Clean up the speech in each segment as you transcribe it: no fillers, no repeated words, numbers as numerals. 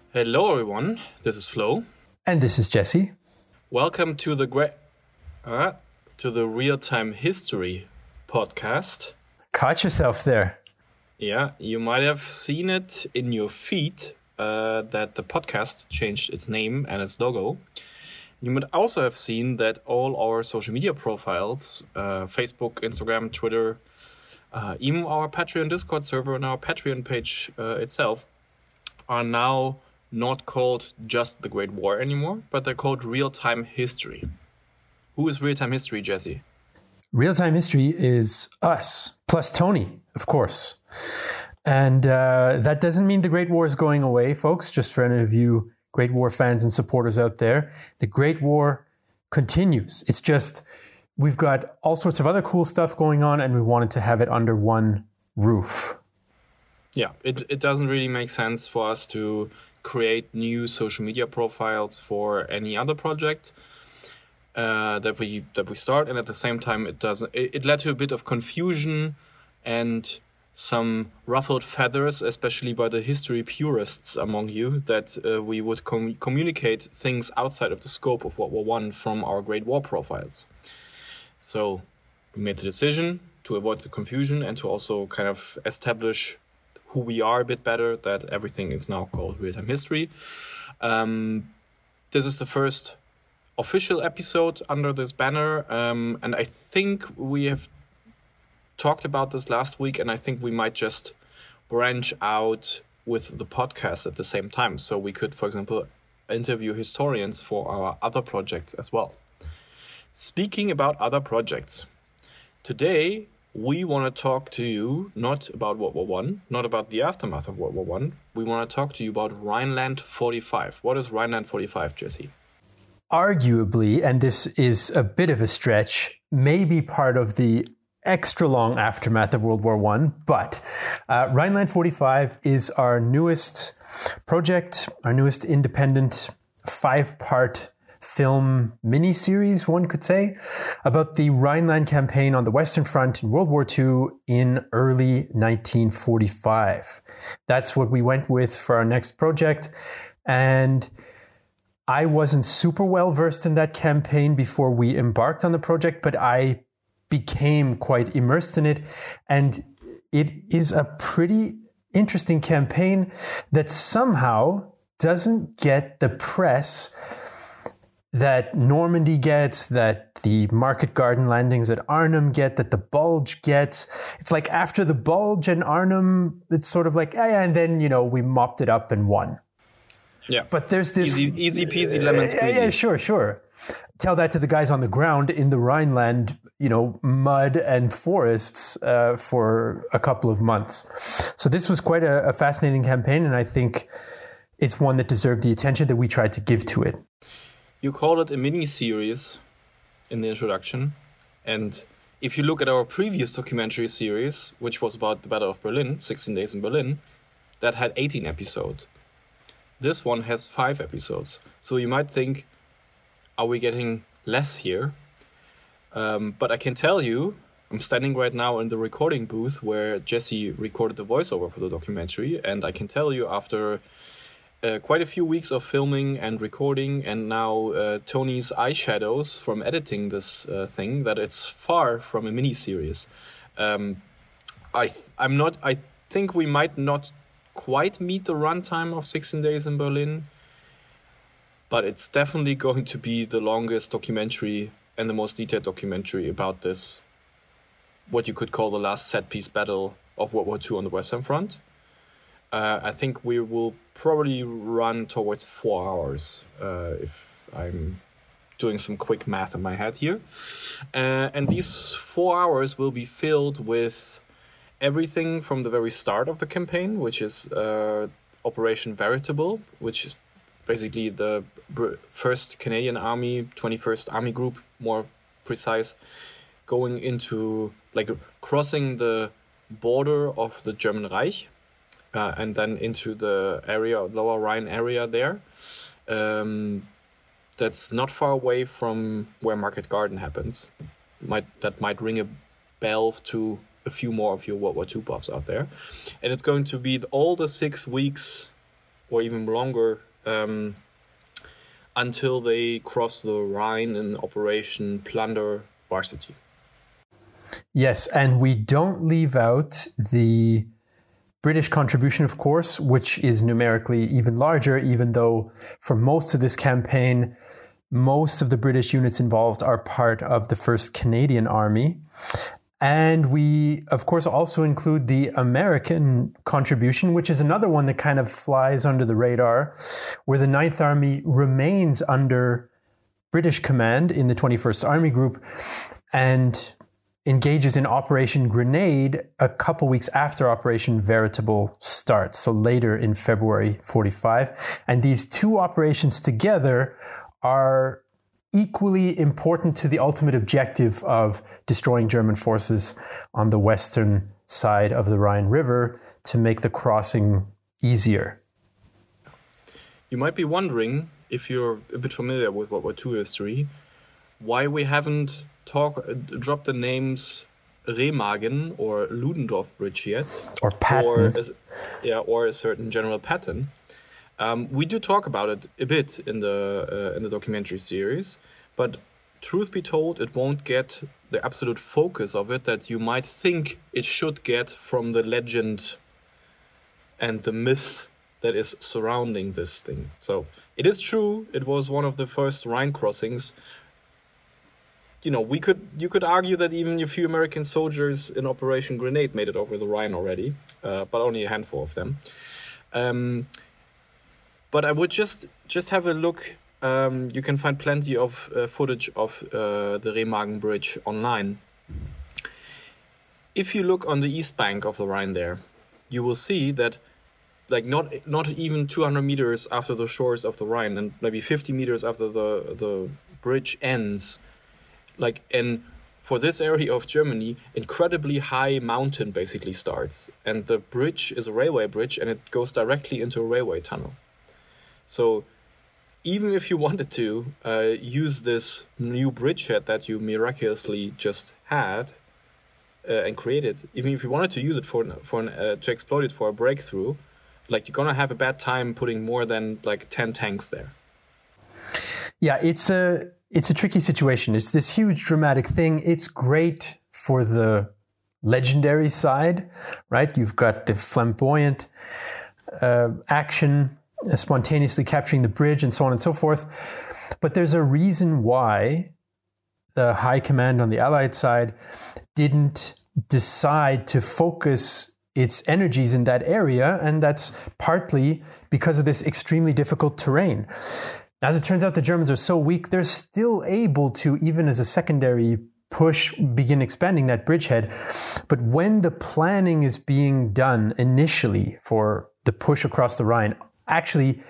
Hello, everyone. This is Flo. And this is Jesse. Welcome to the Real Time History podcast. Caught yourself there. Yeah, you might have seen it in your feed that the podcast changed its name and its logo. You might also have seen that all our social media profiles, Facebook, Instagram, Twitter, even our Patreon Discord server and our Patreon page itself are now not called just the Great War anymore, but they're called Real Time History. Who is Real Time History, Jesse? Real Time History is us, plus Tony, of course. And that doesn't mean the Great War is going away, folks, just for any of you Great War fans and supporters out there. The Great War continues. It's just we've got all sorts of other cool stuff going on, and we wanted to have it under one roof. Yeah, it doesn't really make sense for us to create new social media profiles for any other project that we start, and at the same time it led to a bit of confusion and some ruffled feathers, especially by the history purists among you, that we would communicate things outside of the scope of World War I from our Great War profiles. So we made the decision to avoid the confusion and to also kind of establish who we are a bit better, that everything is now called Real Time History. This is the first official episode under this banner, and I think we have talked about this last week, and I think we might just branch out with the podcast at the same time. So we could, for example, interview historians for our other projects as well. Speaking about other projects, today we want to talk to you not about World War I, not about the aftermath of World War I. We want to talk to you about Rhineland 45. What is Rhineland 45, Jesse? Arguably, and this is a bit of a stretch, maybe part of the extra long aftermath of World War I, but Rhineland 45 is our newest project, our newest independent 5-part film mini-series, one could say, about the Rhineland campaign on the Western Front in World War II in early 1945. That's what we went with for our next project, and I wasn't super well versed in that campaign before we embarked on the project, but I became quite immersed in it, and it is a pretty interesting campaign that somehow doesn't get the press that Normandy gets, that the Market Garden landings at Arnhem get, that the Bulge gets. It's like after the Bulge and Arnhem, it's sort of like, and then, we mopped it up and won. Yeah. But there's this... Easy peasy lemon squeezy. Yeah, sure. Tell that to the guys on the ground in the Rhineland, mud and forests for a couple of months. So this was quite a fascinating campaign, and I think it's one that deserved the attention that we tried to give to it. You called it a mini-series in the introduction, and if you look at our previous documentary series, which was about the Battle of Berlin, 16 Days in Berlin, that had 18 episodes. This one has 5 episodes. So you might think, are we getting less here? But I can tell you, I'm standing right now in the recording booth where Jesse recorded the voiceover for the documentary, and I can tell you after quite a few weeks of filming and recording, and now Tony's eyeshadows from editing this thing, that it's far from a mini-series. I think we might not quite meet the runtime of 16 Days in Berlin, but it's definitely going to be the longest documentary and the most detailed documentary about this, what you could call the last set-piece battle of World War II on the Western Front. I think we will probably run towards 4 hours, if I'm doing some quick math in my head here. And these 4 hours will be filled with everything from the very start of the campaign, which is Operation Veritable, which is basically the 1st Canadian Army, 21st Army Group, more precise, going into, crossing the border of the German Reich, and then into the area, Lower Rhine area there. That's not far away from where Market Garden happens. That might ring a bell to a few more of your World War II buffs out there. And it's going to be all the 6 weeks or even longer, until they cross the Rhine in Operation Plunder Varsity. Yes, and we don't leave out the British contribution, of course, which is numerically even larger, even though for most of this campaign, most of the British units involved are part of the 1st Canadian Army. And we, of course, also include the American contribution, which is another one that kind of flies under the radar, where the 9th Army remains under British command in the 21st Army Group and engages in Operation Grenade a couple weeks after Operation Veritable starts, so later in February 45. And these two operations together are equally important to the ultimate objective of destroying German forces on the western side of the Rhine River to make the crossing easier. You might be wondering, if you're a bit familiar with World War II history, why we haven't dropped the names Remagen or Ludendorff Bridge yet, or Patton, or a certain General Patton. We do talk about it a bit in the documentary series, but truth be told, it won't get the absolute focus of it that you might think it should get from the legend and the myth that is surrounding this thing. So it is true, it was one of the first Rhine crossings. You know, you could argue that even a few American soldiers in Operation Grenade made it over the Rhine already, but only a handful of them. But I would just have a look. You can find plenty of footage of the Remagen Bridge online. If you look on the east bank of the Rhine there, you will see that, like, not even 200 meters after the shores of the Rhine, and maybe 50 meters after the bridge ends, like, and for this area of Germany, incredibly high mountain basically starts. And the bridge is a railway bridge, and it goes directly into a railway tunnel. So even if you wanted to use this new bridgehead that you miraculously just had and created, even if you wanted to use it to exploit it for a breakthrough, like, you're gonna have a bad time putting more than like 10 tanks there. Yeah, it's a tricky situation. It's this huge dramatic thing. It's great for the legendary side, right? You've got the flamboyant action, spontaneously capturing the bridge and so on and so forth. But there's a reason why the high command on the Allied side didn't decide to focus its energies in that area, and that's partly because of this extremely difficult terrain. As it turns out, the Germans are so weak, they're still able to, even as a secondary push, begin expanding that bridgehead. But when the planning is being done initially for the push across the Rhine, actually,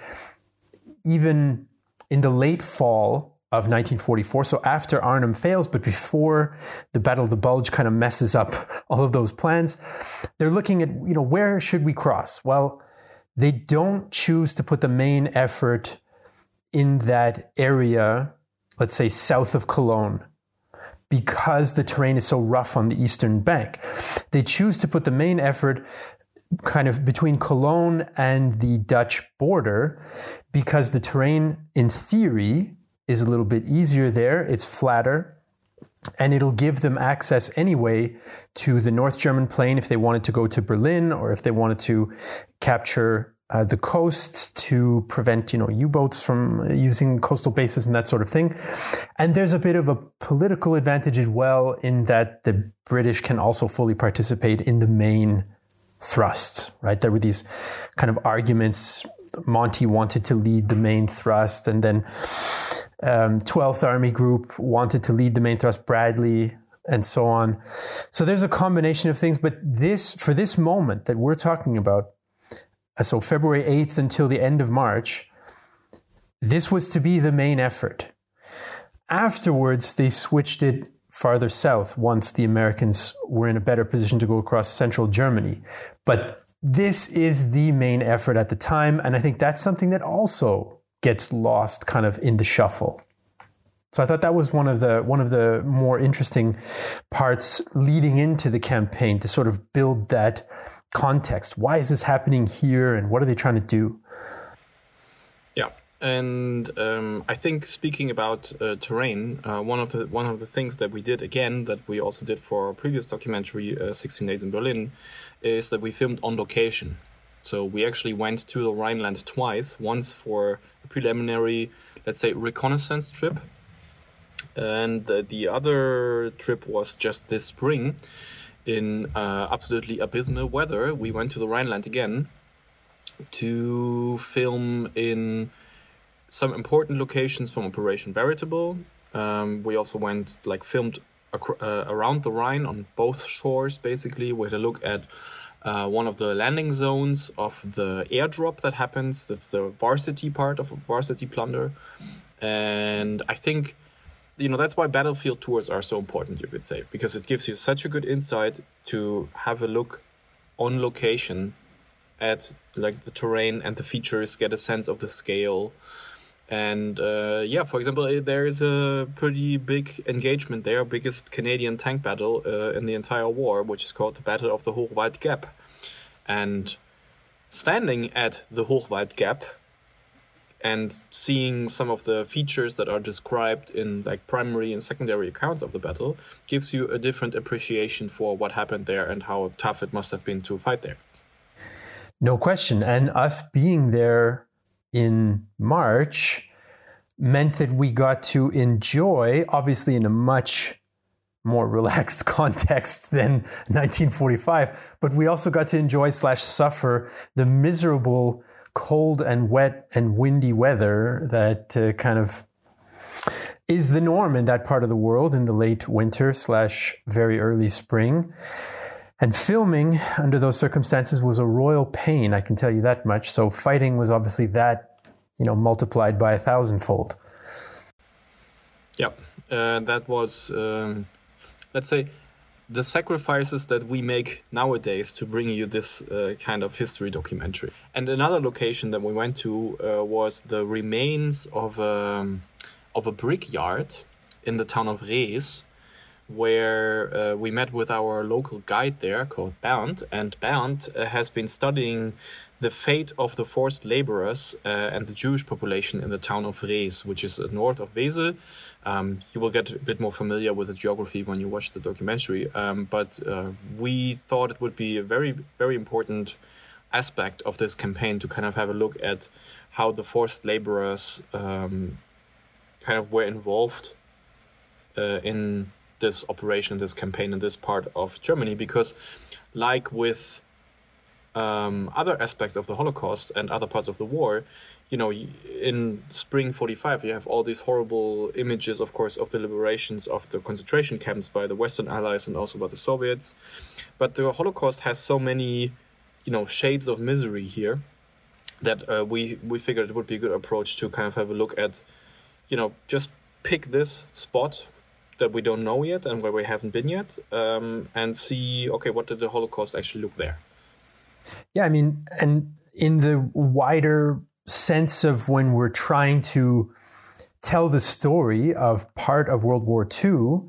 even in the late fall of 1944, so after Arnhem fails, but before the Battle of the Bulge kind of messes up all of those plans, they're looking at, where should we cross? Well, they don't choose to put the main effort in that area, let's say south of Cologne, because the terrain is so rough on the eastern bank. They choose to put the main effort kind of between Cologne and the Dutch border, because the terrain, in theory, is a little bit easier there. It's flatter, and it'll give them access anyway to the North German plain if they wanted to go to Berlin, or if they wanted to capture the coasts to prevent, U-boats from using coastal bases and that sort of thing. And there's a bit of a political advantage as well, in that the British can also fully participate in the main thrusts, right? There were these kind of arguments. Monty wanted to lead the main thrust, and then 12th Army Group wanted to lead the main thrust, Bradley, and so on. So there's a combination of things, but for this moment that we're talking about, so February 8th until the end of March, this was to be the main effort. Afterwards, they switched it farther south once the Americans were in a better position to go across central Germany. But this is the main effort at the time, and I think that's something that also gets lost kind of in the shuffle. So I thought that was one of the more interesting parts leading into the campaign, to sort of build that context. Why is this happening here, and what are they trying to do? Yeah. And I think speaking about terrain, one of the things that we did again, that we also did for our previous documentary, 16 Days in Berlin, is that we filmed on location. So we actually went to the Rhineland twice, once for a preliminary, let's say, reconnaissance trip. And the other trip was just this spring in absolutely abysmal weather. We went to the Rhineland again to film in some important locations from Operation Veritable. We also filmed around the Rhine on both shores, basically. We had a look at one of the landing zones of the airdrop that happens. That's the varsity part of Varsity Plunder. And I think, that's why battlefield tours are so important, you could say, because it gives you such a good insight to have a look on location at the terrain and the features, get a sense of the scale. And for example, there is a pretty big engagement there, biggest Canadian tank battle in the entire war, which is called the Battle of the Hochwald Gap. And standing at the Hochwald Gap and seeing some of the features that are described in primary and secondary accounts of the battle gives you a different appreciation for what happened there and how tough it must have been to fight there. No question. And us being there in March meant that we got to enjoy, obviously in a much more relaxed context than 1945, but we also got to enjoy / suffer the miserable cold and wet and windy weather that kind of is the norm in that part of the world in the late winter / very early spring. And filming under those circumstances was a royal pain, I can tell you that much. So fighting was obviously that, multiplied by 1,000-fold. Yeah, that was, let's say, the sacrifices that we make nowadays to bring you this kind of history documentary. And another location that we went to was the remains of a brickyard in the town of Rees, where we met with our local guide there called Bernd. And Bernd has been studying the fate of the forced laborers and the Jewish population in the town of Rees, which is north of Wesel. You will get a bit more familiar with the geography when you watch the documentary. But we thought it would be a very, very important aspect of this campaign to kind of have a look at how the forced laborers kind of were involved in this operation, this campaign in this part of Germany, because like with other aspects of the Holocaust and other parts of the war, in spring 45, you have all these horrible images, of course, of the liberations of the concentration camps by the Western Allies and also by the Soviets. But the Holocaust has so many, shades of misery here that we figured it would be a good approach to kind of have a look at, just pick this spot that we don't know yet and where we haven't been yet, and see, okay, what did the Holocaust actually look there? Yeah, I mean, and in the wider sense of when we're trying to tell the story of part of World War II,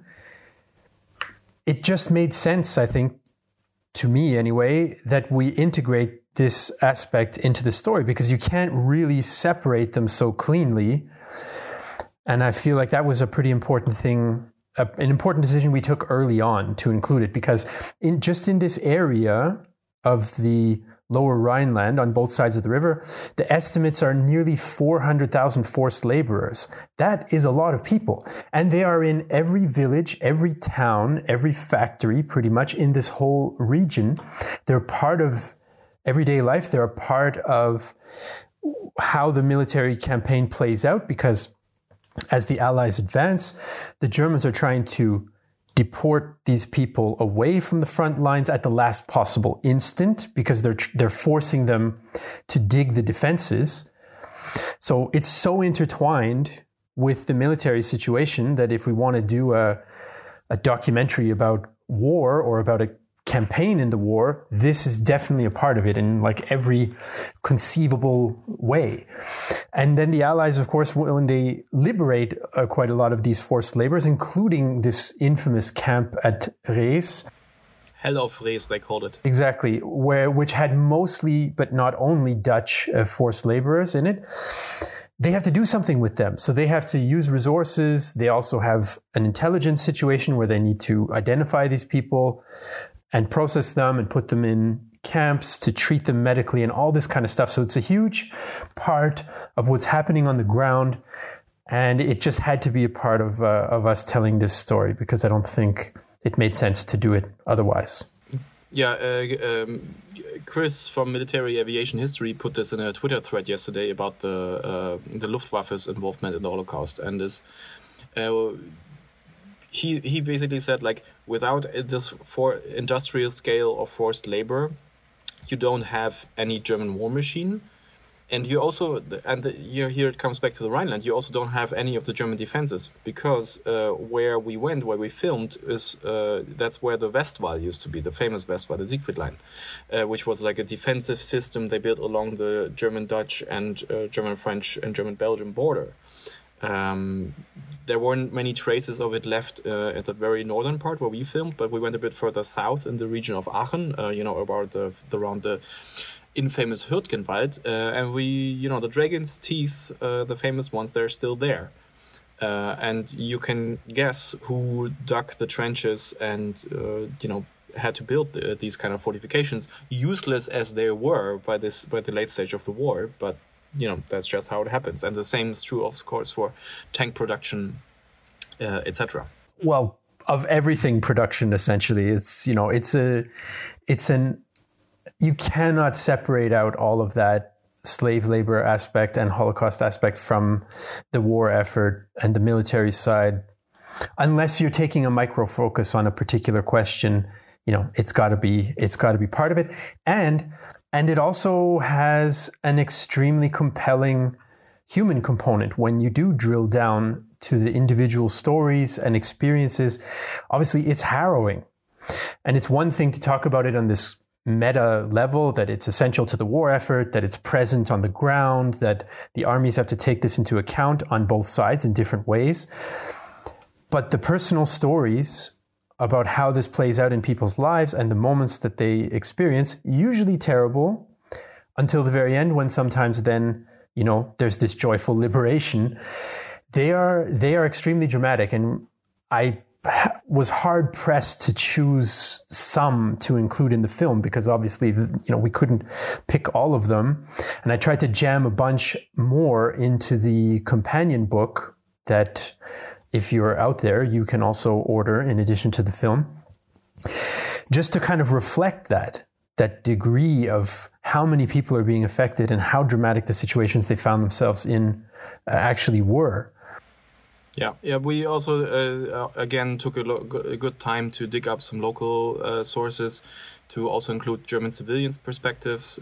it just made sense, I think, to me anyway, that we integrate this aspect into the story, because you can't really separate them so cleanly. And I feel like that was a pretty important thing, an important decision we took early on to include it, because in this area of the lower Rhineland on both sides of the river, the estimates are nearly 400,000 forced laborers. That is a lot of people. And they are in every village, every town, every factory, pretty much in this whole region. They're part of everyday life. They're a part of how the military campaign plays out, because as the Allies advance, the Germans are trying to deport these people away from the front lines at the last possible instant, because they're forcing them to dig the defenses. So it's so intertwined with the military situation that if we want to do a documentary about war or about a campaign in the war, this is definitely a part of it in every conceivable way. And then the Allies, of course, when they liberate quite a lot of these forced laborers, including this infamous camp at Rees. Hell of Rees, they called it. Exactly, which had mostly, but not only, Dutch forced laborers in it. they have to do something with them. So they have to use resources. They also have an intelligence situation where they need to identify these people and process them and put them in camps to treat them medically and all this kind of stuff. So it's a huge part of what's happening on the ground. And it just had to be a part of us telling this story, because I don't think it made sense to do it otherwise. Yeah, Chris from Military Aviation History put this in a Twitter thread yesterday about the Luftwaffe's involvement in the Holocaust, and this he basically said, like, without this industrial scale of forced labor, you don't have any German war machine. And you also, here it comes back to the Rhineland, you also don't have any of the German defenses, because where we filmed, is that's where the Westwall used to be, the famous Westwall, the Siegfried Line, which was like a defensive system they built along the German-Dutch and German-French and German-Belgian border. There weren't many traces of it left at the very northern part where we filmed, but we went a bit further south in the region of Aachen, about around the infamous Hürtgenwald, and the Dragon's Teeth, the famous ones, they're still there. And you can guess who dug the trenches and, had to build these kind of fortifications, useless as they were by the late stage of the war. But, that's just how it happens. And the same is true, of course, for tank production, etc. Well, of everything production, essentially, you cannot separate out all of that slave labor aspect and Holocaust aspect from the war effort and the military side, unless you're taking a micro focus on a particular question. It's got to be part of it, and it also has an extremely compelling human component when you do drill down to the individual stories and experiences. Obviously, it's harrowing, and it's one thing to talk about it on this meta level, that it's essential to the war effort, that it's present on the ground, that the armies have to take this into account on both sides in different ways. But the personal stories about how this plays out in people's lives and the moments that they experience, usually terrible, until the very end, when sometimes then, there's this joyful liberation. They are extremely dramatic, and I was hard pressed to choose some to include in the film, because obviously, we couldn't pick all of them. And I tried to jam a bunch more into the companion book that, if you're out there, you can also order in addition to the film, just to kind of reflect that degree of how many people are being affected and how dramatic the situations they found themselves in actually were. Yeah. We also again took a good time to dig up some local sources to also include German civilians' perspectives.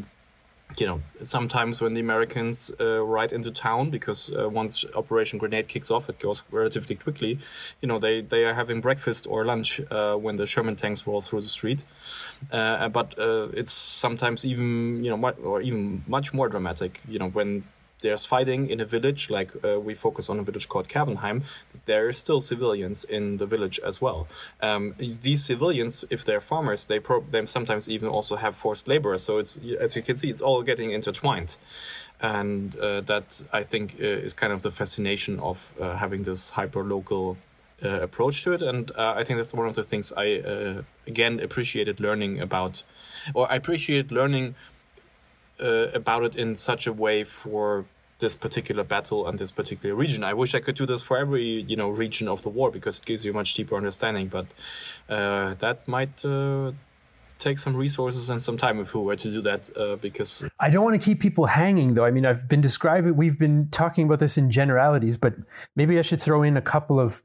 Sometimes when the Americans ride into town, because once Operation Grenade kicks off, it goes relatively quickly. They are having breakfast or lunch when the Sherman tanks roll through the street. But it's sometimes even much more dramatic. When there's fighting in a village, like we focus on a village called Kervenheim, there are still civilians in the village as well. These civilians, if they're farmers, they sometimes even also have forced labor. So it's, as you can see, it's all getting intertwined. And that, I think, is kind of the fascination of having this hyper-local approach to it. And I think that's one of the things I, again, appreciated learning about, or I appreciated learning about it in such a way for this particular battle and this particular region. I wish I could do this for every region of the war, because it gives you a much deeper understanding. But that might take some resources and some time if we were to do that. Because I don't want to keep people hanging, though. I mean, we've been talking about this in generalities, but maybe I should throw in a couple of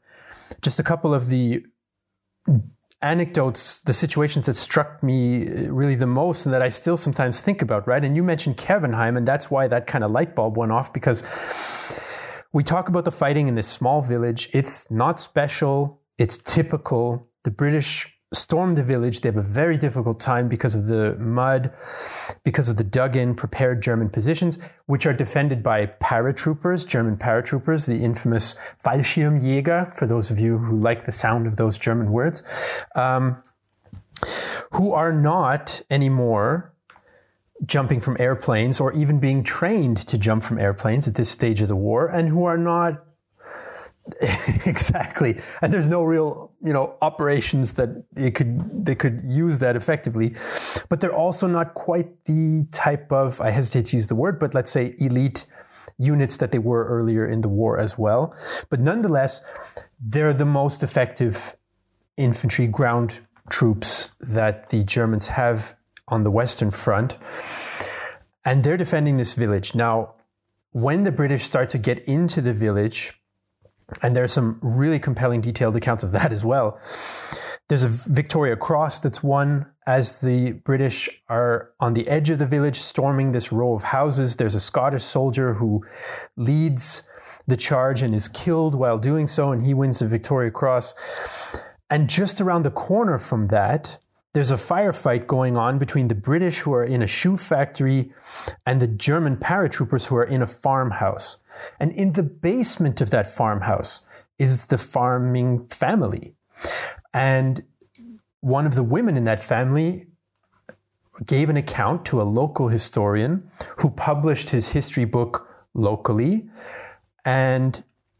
the anecdotes, the situations that struck me really the most and that I still sometimes think about, right? And you mentioned Kervenheim, and that's why that kind of light bulb went off, because we talk about the fighting in this small village. It's not special. It's typical. The British storm the village. They have a very difficult time because of the mud, because of the dug-in, prepared German positions, which are defended by paratroopers, German paratroopers, the infamous Fallschirmjäger, for those of you who like the sound of those German words, who are not anymore jumping from airplanes or even being trained to jump from airplanes at this stage of the war, and who are not exactly. And there's no real, operations that they could use that effectively. But they're also not quite the type of, I hesitate to use the word, but let's say elite units that they were earlier in the war as well. But nonetheless, they're the most effective infantry ground troops that the Germans have on the Western Front. And they're defending this village. Now, when the British start to get into the village, and there's some really compelling detailed accounts of that as well. There's a Victoria Cross that's won as the British are on the edge of the village storming this row of houses. There's a Scottish soldier who leads the charge and is killed while doing so, and he wins the Victoria Cross. And just around the corner from that, there's a firefight going on between the British, who are in a shoe factory, and the German paratroopers, who are in a farmhouse. And in the basement of that farmhouse is the farming family. And one of the women in that family gave an account to a local historian who published his history book locally. And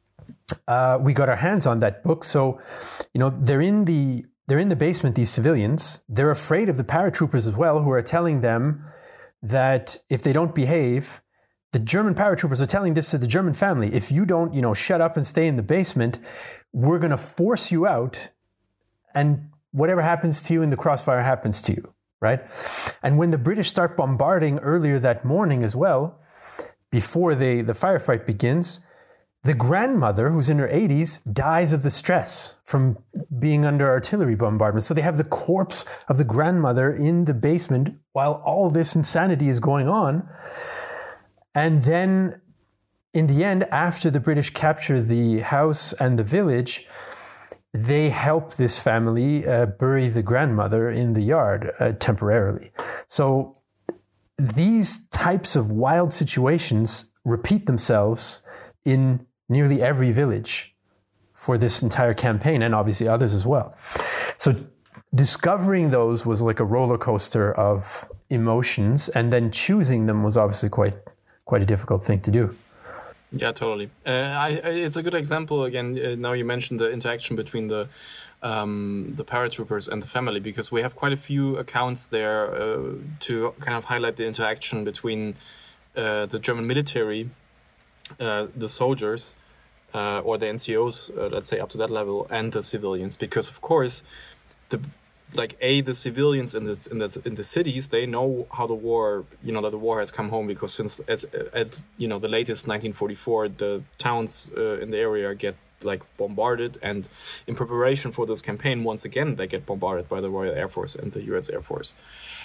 we got our hands on that book. So, they're in the basement, these civilians. They're afraid of the paratroopers as well, who are telling them that if they don't behave, the German paratroopers are telling this to the German family. If you don't, shut up and stay in the basement, we're going to force you out, and whatever happens to you in the crossfire happens to you, right? And when the British start bombarding earlier that morning as well, before the firefight begins, the grandmother, who's in her 80s, dies of the stress from being under artillery bombardment. So they have the corpse of the grandmother in the basement while all this insanity is going on. And then, in the end, after the British capture the house and the village, they help this family bury the grandmother in the yard temporarily. So these types of wild situations repeat themselves in nearly every village for this entire campaign, and obviously others as well. So discovering those was like a roller coaster of emotions, and then choosing them was obviously quite a difficult thing to do. Yeah, totally. It's a good example. Again, now you mentioned the interaction between the paratroopers and the family, because we have quite a few accounts there to kind of highlight the interaction between the German military, the soldiers, or the NCOs, let's say up to that level, and the civilians. Because of course, the civilians in the cities, they know how the war, that the war has come home, because since the latest 1944, the towns in the area get bombarded, and in preparation for this campaign, once again they get bombarded by the Royal Air Force and the US Air Force.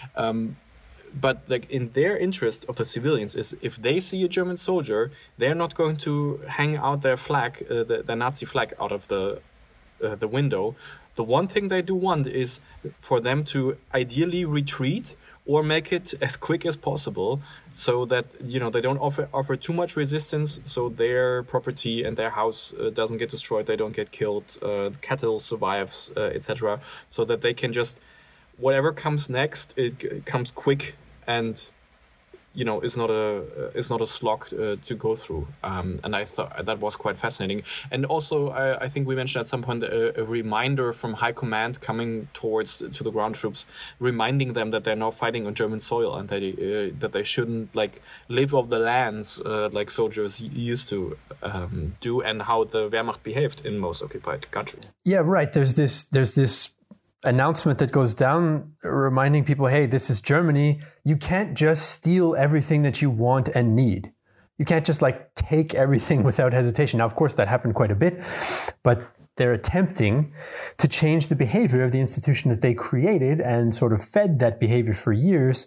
But in their interest of the civilians is, if they see a German soldier, they're not going to hang out their flag, the Nazi flag, out of the window. The one thing they do want is for them to ideally retreat or make it as quick as possible, so that they don't offer too much resistance, so their property and their house doesn't get destroyed, they don't get killed, the cattle survives, etc., so that they can just, whatever comes next, it comes quick and is not a slog to go through. And I thought that was quite fascinating. And also, I think we mentioned at some point a reminder from high command coming to the ground troops, reminding them that they're now fighting on German soil, and that they shouldn't live off the lands like soldiers used to do, and how the Wehrmacht behaved in most occupied countries. Yeah, right. There's this announcement that goes down reminding people, hey, this is Germany. You can't just steal everything that you want and need. You can't just take everything without hesitation. Now, of course, that happened quite a bit, but they're attempting to change the behavior of the institution that they created and sort of fed that behavior for years.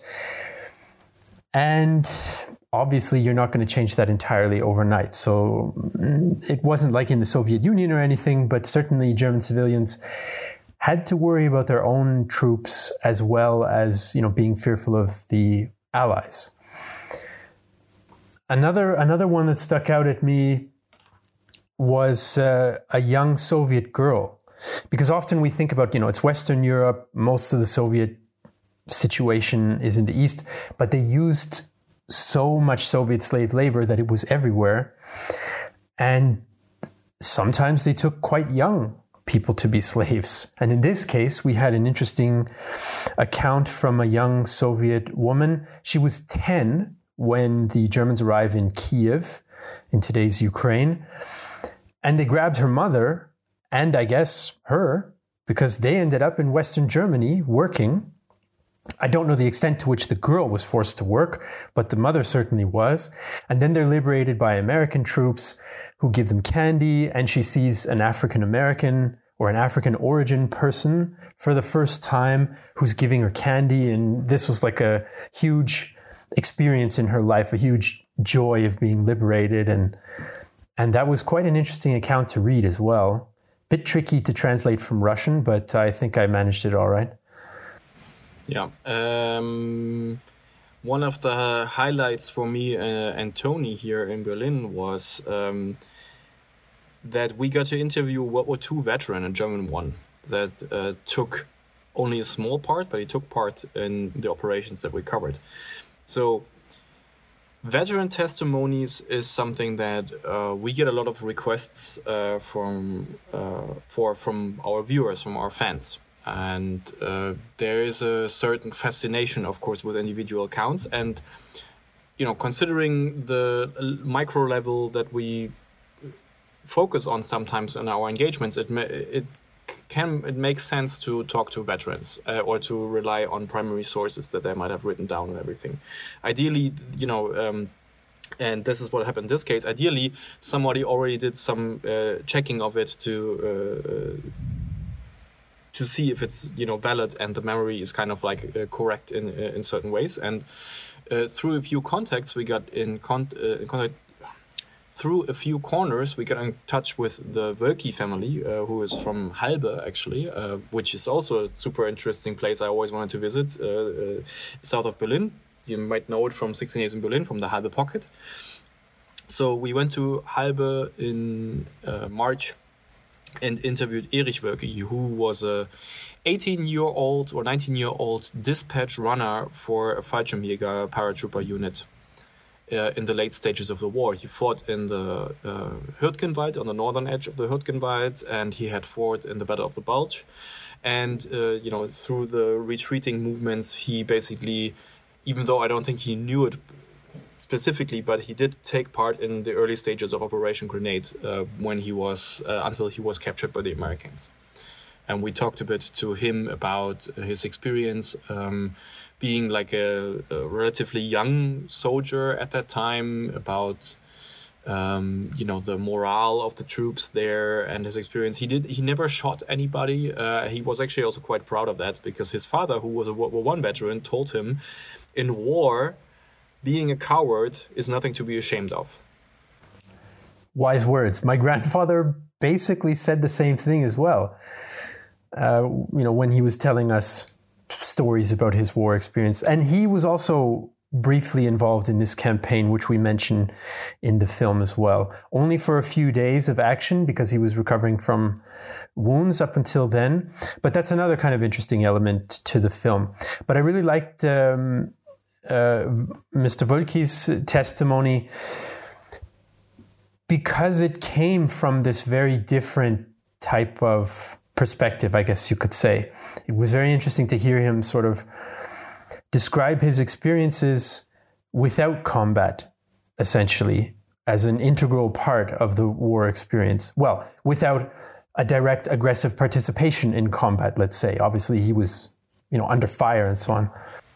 And obviously, you're not going to change that entirely overnight. So it wasn't like in the Soviet Union or anything, but certainly German civilians had to worry about their own troops, as well as being fearful of the Allies. Another one that stuck out at me was a young Soviet girl, because often we think about it's Western Europe. Most of the Soviet situation is in the East, but they used so much Soviet slave labor that it was everywhere. And sometimes they took quite young people to be slaves. And in this case, we had an interesting account from a young Soviet woman. She was 10 when the Germans arrived in Kiev, in today's Ukraine. And they grabbed her mother, and I guess her, because they ended up in Western Germany working. I don't know the extent to which the girl was forced to work, but the mother certainly was. And then they're liberated by American troops who give them candy, and she sees an African American or an African origin person for the first time who's giving her candy. And this was like a huge experience in her life, a huge joy of being liberated. And that was quite an interesting account to read as well. Bit tricky to translate from Russian, but I think I managed it all right. Yeah. One of the highlights for me and Tony here in Berlin was that we got to interview a World War II veteran, a German one, that took only a small part, but he took part in the operations that we covered. So veteran testimonies is something that we get a lot of requests from our viewers, from our fans. And there is a certain fascination, of course, with individual accounts. And, considering the micro level that we focus on sometimes in our engagements, it makes sense to talk to veterans or to rely on primary sources that they might have written down and everything. Ideally, and this is what happened in this case, ideally, somebody already did some checking of it to see if it's valid and the memory is kind of like correct in certain ways. And through a few contacts we got in contact, through a few corners we got in touch with the Wölki family, who is from Halbe actually, which is also a super interesting place I always wanted to visit, south of Berlin. You might know it from 16 Days in Berlin, from the Halbe Pocket. So we went to Halbe in March and interviewed Erich Wölki, who was a 18-year-old or 19-year-old dispatch runner for a Fallschirmjäger paratrooper unit in the late stages of the war. He fought in the Hürtgenwald, on the northern edge of the Hürtgenwald, and he had fought in the Battle of the Bulge. And, through the retreating movements, he basically, even though I don't think he knew it specifically, but he did take part in the early stages of Operation Grenade when he was until he was captured by the Americans. And we talked a bit to him about his experience being like a relatively young soldier at that time, about the morale of the troops there and his experience. He never shot anybody. He was actually also quite proud of that, because his father, who was a World War I veteran, told him, in war, being a coward is nothing to be ashamed of. Wise words. My grandfather basically said the same thing as well. When he was telling us stories about his war experience. And he was also briefly involved in this campaign, which we mention in the film as well. Only for a few days of action, because he was recovering from wounds up until then. But that's another kind of interesting element to the film. But I really liked Mr. Wölki's testimony, because it came from this very different type of perspective, I guess you could say. It was very interesting to hear him sort of describe his experiences without combat, essentially, as an integral part of the war experience. Well, without a direct aggressive participation in combat, let's say. Obviously, he was, under fire and so on.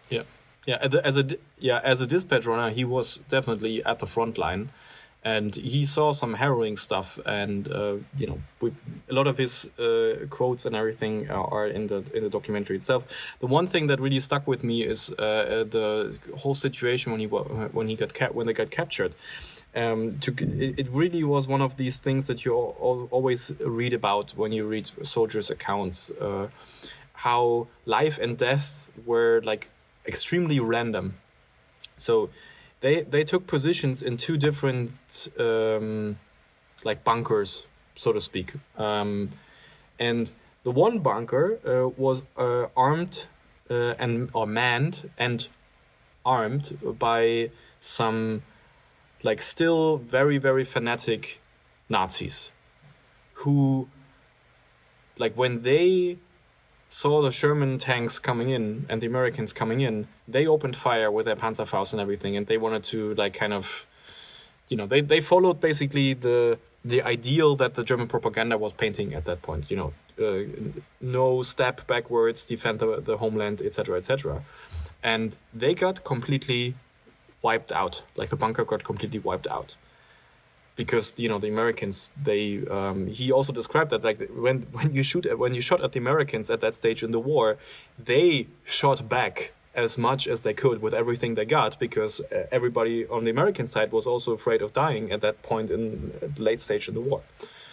Yeah. As a dispatch runner, he was definitely at the front line, and he saw some harrowing stuff. And a lot of his quotes and everything are in the documentary itself. The one thing that really stuck with me is the whole situation when they got captured. It really was one of these things that you always read about when you read soldiers' accounts. How life and death were like extremely random. So they took positions in two different bunkers, so to speak. And the one bunker was armed or manned and armed by some like still very, very fanatic Nazis who, like, when they saw the Sherman tanks coming in and the Americans coming in, they opened fire with their Panzerfaust and everything, and they wanted to, like, kind of, you know, they followed basically the ideal that the German propaganda was painting at that point, you know, no step backwards, defend the homeland, etc., etc. And they got completely wiped out. Like, the bunker got completely wiped out. Because, you know, the Americans, they he also described that, like, when you shot at the Americans at that stage in the war, they shot back as much as they could with everything they got, because everybody on the American side was also afraid of dying at that point in the late stage in the war.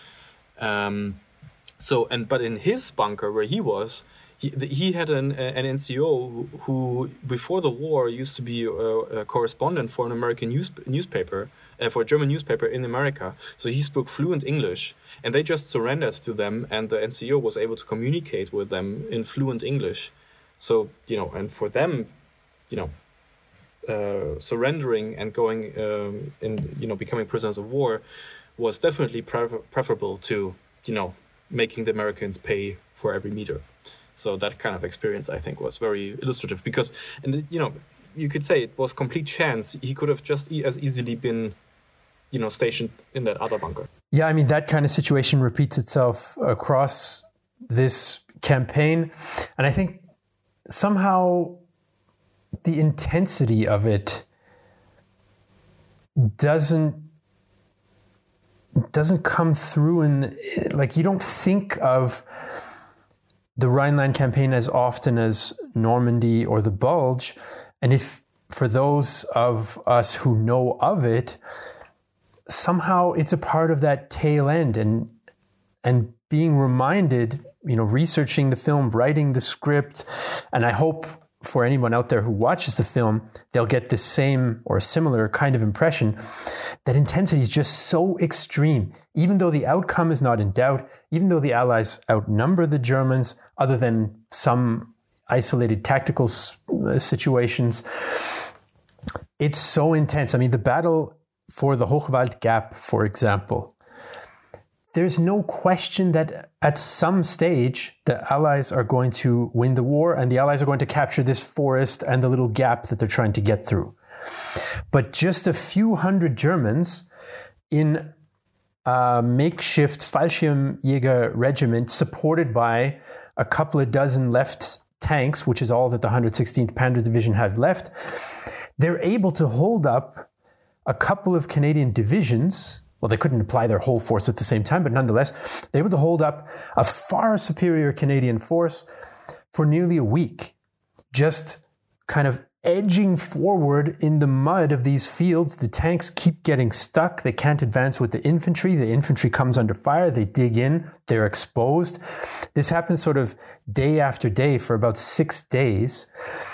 But in his bunker where he was, he had an NCO who before the war used to be a correspondent for an American newspaper, for a German newspaper in America. So he spoke fluent English, and they just surrendered to them, and the NCO was able to communicate with them in fluent English. So, you know, and for them, you know, surrendering and going and, you know, becoming prisoners of war was definitely preferable to, you know, making the Americans pay for every meter. So that kind of experience, I think, was very illustrative because, and you know, you could say it was complete chance. He could have just as easily been, you know, stationed in that other bunker. Yeah, I mean, that kind of situation repeats itself across this campaign. And I think somehow the intensity of it doesn't come through in, like, you don't think of the Rhineland campaign as often as Normandy or the Bulge. And if for those of us who know of it, somehow it's a part of that tail end, and being reminded, you know, researching the film, writing the script, and I hope for anyone out there who watches the film, they'll get the same or similar kind of impression. That intensity is just so extreme. Even though the outcome is not in doubt, even though the Allies outnumber the Germans, other than some isolated tactical situations, it's so intense. I mean, the battle for the Hochwald Gap, for example, there's no question that at some stage, the Allies are going to win the war, and the Allies are going to capture this forest and the little gap that they're trying to get through. But just a few hundred Germans in a makeshift Fallschirmjäger regiment, supported by a couple of dozen left tanks, which is all that the 116th Panzer Division had left, they're able to hold up a couple of Canadian divisions. Well, they couldn't apply their whole force at the same time, but nonetheless, they were able to hold up a far superior Canadian force for nearly a week, just kind of edging forward in the mud of these fields. The tanks keep getting stuck. They can't advance with the infantry. The infantry comes under fire. They dig in. They're exposed. This happens sort of day after day for about 6 days.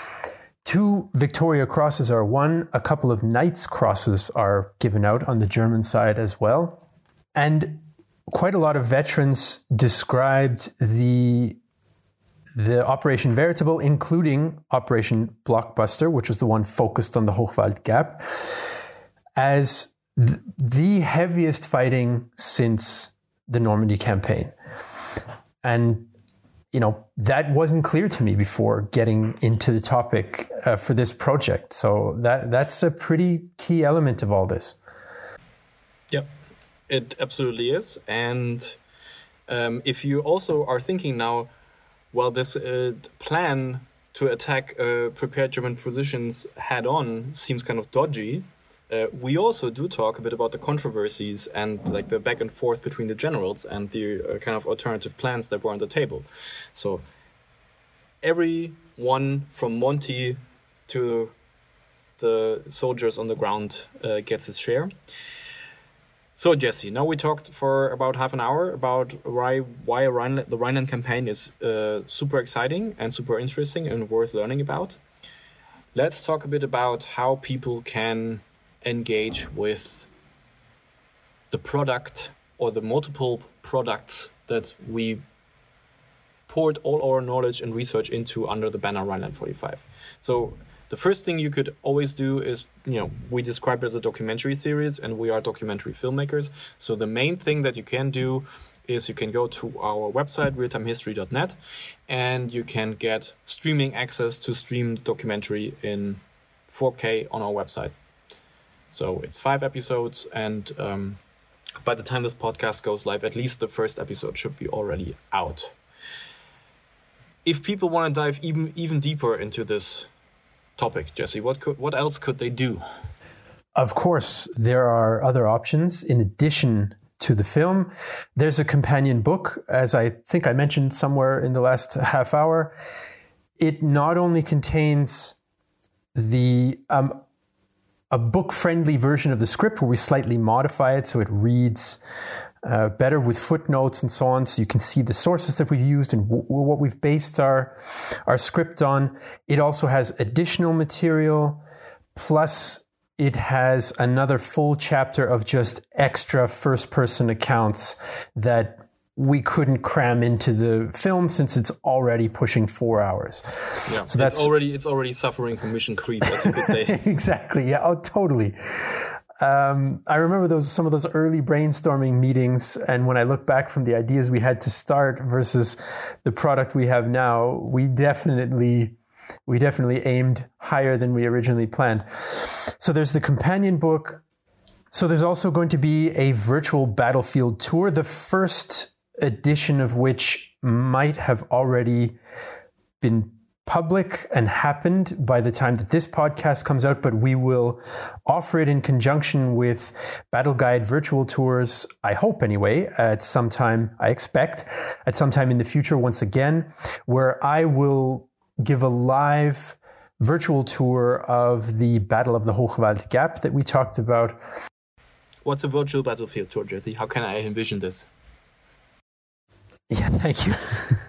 2 Victoria Crosses are won. A couple of Knights Crosses are given out on the German side as well. And quite a lot of veterans described the Operation Veritable, including Operation Blockbuster, which was the one focused on the Hochwald Gap, as the heaviest fighting since the Normandy campaign. And, you know, that wasn't clear to me before getting into the topic for this project. So that's a pretty key element of all this. Yep, it absolutely is. And if you also are thinking now, well, this plan to attack prepared German positions head-on seems kind of dodgy. We also do talk a bit about the controversies and like the back and forth between the generals and the kind of alternative plans that were on the table. So everyone from Monty to the soldiers on the ground gets his share. So, Jesse, now we talked for about half an hour about why the Rhineland campaign is super exciting and super interesting and worth learning about. Let's talk a bit about how people can engage with the product or the multiple products that we poured all our knowledge and research into under the banner Rhineland 45. So the first thing you could always do is, we describe it as a documentary series, and we are documentary filmmakers. So the main thing that you can do is you can go to our website, realtimehistory.net, and you can get streaming access to stream the documentary in 4K on our website. So it's 5 episodes, and by the time this podcast goes live, at least the first episode should be already out. If people want to dive even deeper into this topic, Jesse, what else could they do? Of course, there are other options in addition to the film. There's a companion book, as I think I mentioned somewhere in the last half hour. It not only contains a book-friendly version of the script where we slightly modify it so it reads better with footnotes and so on, so you can see the sources that we've used and what we've based our script on. It also has additional material, plus it has another full chapter of just extra first-person accounts that we couldn't cram into the film since it's already pushing 4 hours. Yeah, so it's already suffering from mission creep, as you could say. Exactly. Yeah. Oh, totally. I remember some of those early brainstorming meetings, and when I look back from the ideas we had to start versus the product we have now, we definitely aimed higher than we originally planned. So there's the companion book. So there's also going to be a virtual battlefield tour, the first edition of which might have already been public and happened by the time that this podcast comes out, but we will offer it in conjunction with Battle Guide virtual tours, I hope anyway, I expect, at some time in the future once again, where I will give a live virtual tour of the Battle of the Hochwald Gap that we talked about. What's a virtual battlefield tour, Jesse? How can I envision this? Yeah, thank you.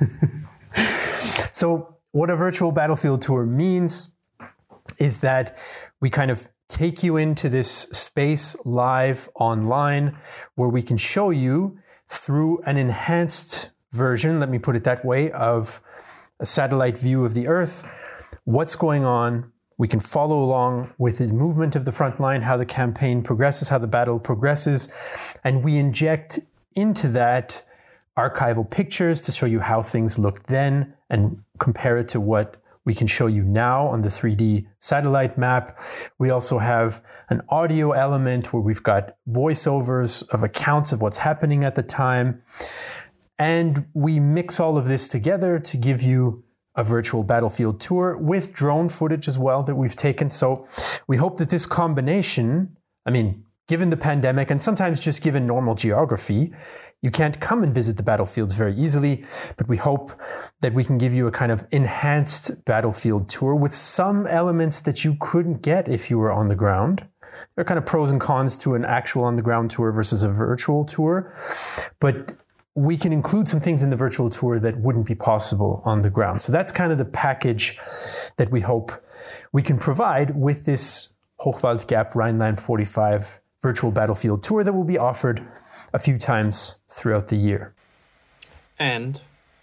So what a virtual battlefield tour means is that we kind of take you into this space live online where we can show you through an enhanced version, let me put it that way, of a satellite view of the Earth, what's going on. We can follow along with the movement of the front line, how the campaign progresses, how the battle progresses, and we inject into that archival pictures to show you how things looked then and compare it to what we can show you now on the 3D satellite map. We also have an audio element where we've got voiceovers of accounts of what's happening at the time. And we mix all of this together to give you a virtual battlefield tour with drone footage as well that we've taken. So we hope that this combination, given the pandemic and sometimes just given normal geography, you can't come and visit the battlefields very easily, but we hope that we can give you a kind of enhanced battlefield tour with some elements that you couldn't get if you were on the ground. There are kind of pros and cons to an actual on-the-ground tour versus a virtual tour, but we can include some things in the virtual tour that wouldn't be possible on the ground. So that's kind of the package that we hope we can provide with this Hochwald Gap Rhineland 45 virtual battlefield tour that will be offered a few times throughout the year. And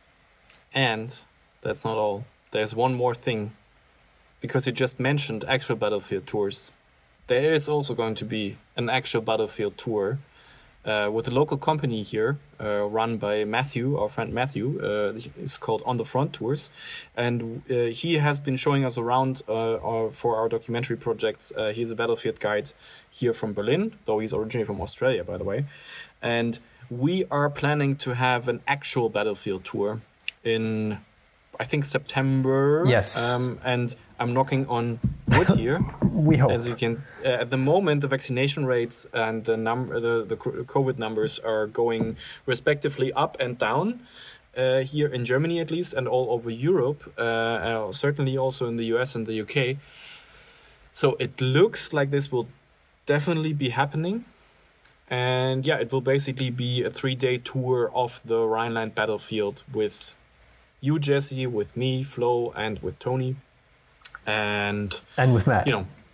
that's not all. There's one more thing. Because you just mentioned actual battlefield tours. There is also going to be an actual battlefield tour with a local company here, run by Matthew, our friend Matthew. It's called On the Front Tours. And he has been showing us around for our documentary projects. He's a battlefield guide here from Berlin, though he's originally from Australia, by the way. And we are planning to have an actual battlefield tour in, I think, September. Yes. And I'm knocking on wood here. We hope. As you can, at the moment, the vaccination rates and the COVID numbers are going respectively up and down here in Germany, at least, and all over Europe. Certainly also in the US and the UK. So it looks like this will definitely be happening. And yeah, it will basically be a 3-day tour of the Rhineland battlefield with you, Jesse, with me, Flo, and with Tony. And with Matt.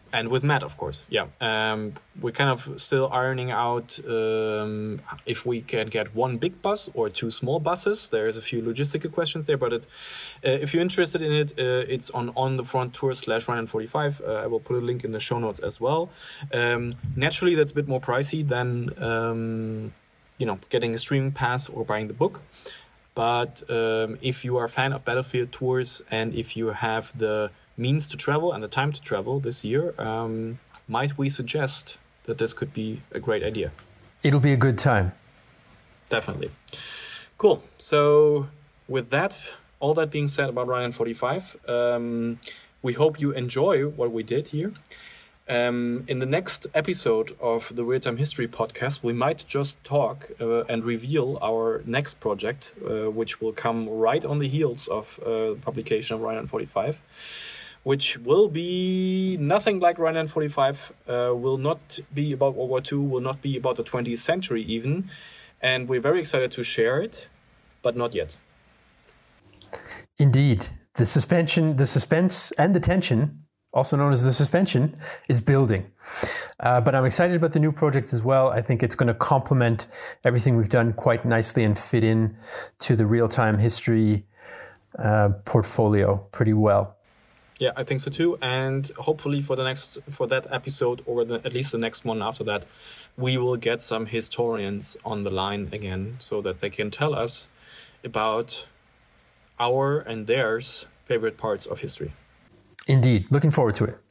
And with Matt, of course, yeah. We're kind of still ironing out if we can get one big bus or two small buses. There's a few logistical questions there, but if you're interested in it, it's on the front tour /Rhineland45. I will put a link in the show notes as well. Naturally, that's a bit more pricey than getting a streaming pass or buying the book. But if you are a fan of Battlefield tours and if you have the means to travel and the time to travel this year, might we suggest that this could be a great idea? It'll be a good time. Definitely. Cool. So with that, all that being said about Rhineland45, we hope you enjoy what we did here. In the next episode of the Real Time History podcast, we might just talk and reveal our next project, which will come right on the heels of the publication of Rhineland45. Which will be nothing like Rhineland45, will not be about World War II, will not be about the 20th century even. And we're very excited to share it, but not yet. Indeed. The suspense and the tension, also known as the suspension, is building. But I'm excited about the new project as well. I think it's going to complement everything we've done quite nicely and fit in to the real-time history portfolio pretty well. Yeah, I think so too. And hopefully for that episode, or at least the next one after that, we will get some historians on the line again so that they can tell us about our and theirs favorite parts of history. Indeed. Looking forward to it.